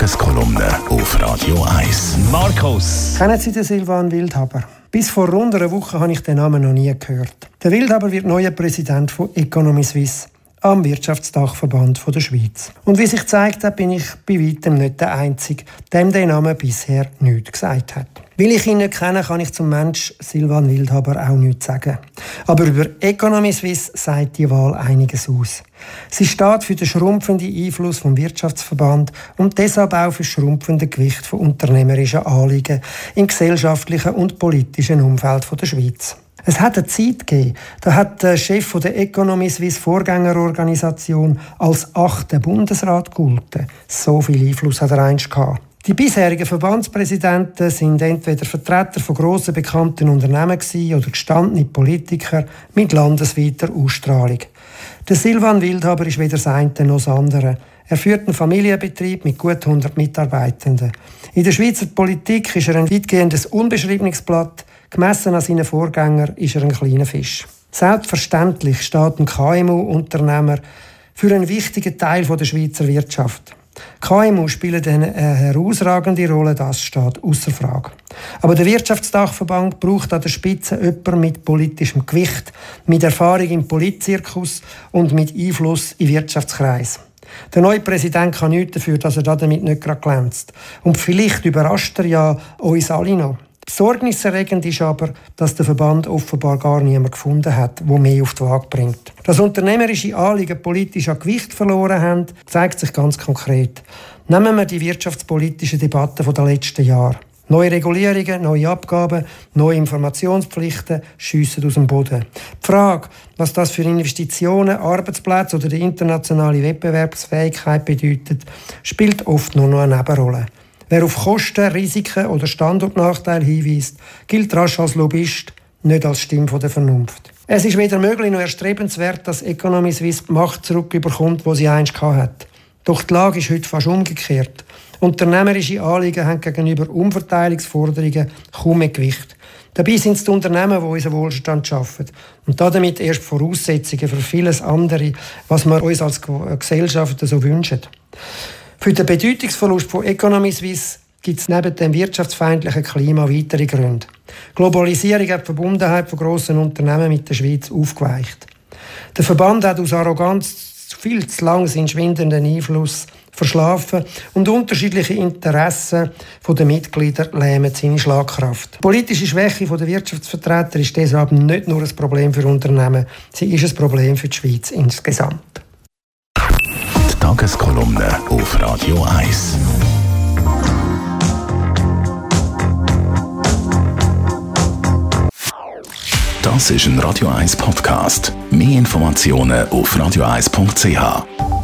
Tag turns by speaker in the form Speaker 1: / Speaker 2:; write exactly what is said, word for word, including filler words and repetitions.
Speaker 1: Tageskolumne auf Radio eins.
Speaker 2: Markus.
Speaker 3: Kennen Sie den Silvan Wildhaber? Bis vor rund einer Woche habe ich den Namen noch nie gehört. Der Wildhaber wird neuer Präsident von Economy Suisse, am Wirtschaftsdachverband der Schweiz. Und wie sich gezeigt hat, bin ich bei weitem nicht der Einzige, dem der Name bisher nichts gesagt hat. Weil ich ihn nicht kenne, kann ich zum Mensch Silvan Wildhaber auch nichts sagen. Aber über Economy Suisse sagt die Wahl einiges aus. Sie steht für den schrumpfenden Einfluss vom Wirtschaftsverband und deshalb auch für das schrumpfende Gewicht von unternehmerischen Anliegen im gesellschaftlichen und politischen Umfeld der Schweiz. Es hat eine Zeit gegeben, da hat der Chef der Economy Suisse Vorgängerorganisation als achter Bundesrat gegolten. So viel Einfluss hat er einst gehabt. Die bisherigen Verbandspräsidenten sind entweder Vertreter von grossen bekannten Unternehmen gewesen oder gestandene Politiker mit landesweiter Ausstrahlung. Der Silvan Wildhaber ist weder das eine noch das andere. Er führt einen Familienbetrieb mit gut hundert Mitarbeitenden. In der Schweizer Politik ist er ein weitgehendes unbeschriebenes Blatt. Gemessen an seinen Vorgängern ist er ein kleiner Fisch. Selbstverständlich steht ein K M U-Unternehmer für einen wichtigen Teil der Schweizer Wirtschaft. K M U spielen eine herausragende Rolle, das steht ausser Frage. Aber der Wirtschaftsdachverband braucht an der Spitze jemanden mit politischem Gewicht, mit Erfahrung im Politzirkus und mit Einfluss in Wirtschaftskreisen. Der neue Präsident kann nichts dafür, dass er damit nicht gerade glänzt. Und vielleicht überrascht er ja uns alle noch. Besorgniserregend ist aber, dass der Verband offenbar gar niemand gefunden hat, der mehr auf die Waage bringt. Dass unternehmerische Anliegen politisch an Gewicht verloren haben, zeigt sich ganz konkret. Nehmen wir die wirtschaftspolitischen Debatten der letzten Jahre. Neue Regulierungen, neue Abgaben, neue Informationspflichten schiessen aus dem Boden. Die Frage, was das für Investitionen, Arbeitsplätze oder die internationale Wettbewerbsfähigkeit bedeutet, spielt oft nur noch eine Nebenrolle. Wer auf Kosten, Risiken oder Standortnachteile hinweist, gilt rasch als Lobbyist, nicht als Stimme der Vernunft. Es ist weder möglich noch erstrebenswert, dass Economy Suisse die Macht zurückbekommt, die sie einst hatte. Doch die Lage ist heute fast umgekehrt. Unternehmerische Anliegen haben gegenüber Umverteilungsforderungen kaum mehr Gewicht. Dabei sind es die Unternehmen, die unseren Wohlstand schaffen. Und damit erst Voraussetzungen für vieles andere, was wir uns als Gesellschaft so wünschen. Für den Bedeutungsverlust von Economy Suisse gibt es neben dem wirtschaftsfeindlichen Klima weitere Gründe. Globalisierung hat die Verbundenheit von grossen Unternehmen mit der Schweiz aufgeweicht. Der Verband hat aus Arroganz viel zu lange seinen schwindenden Einfluss verschlafen und unterschiedliche Interessen der Mitglieder lähmen seine Schlagkraft. Die politische Schwäche der Wirtschaftsvertreter ist deshalb nicht nur ein Problem für Unternehmen, sie ist ein Problem für die Schweiz insgesamt.
Speaker 1: Tageskolumne auf Radio eins. Das ist ein Radio eins Podcast. Mehr Informationen auf radio eins punkt c h.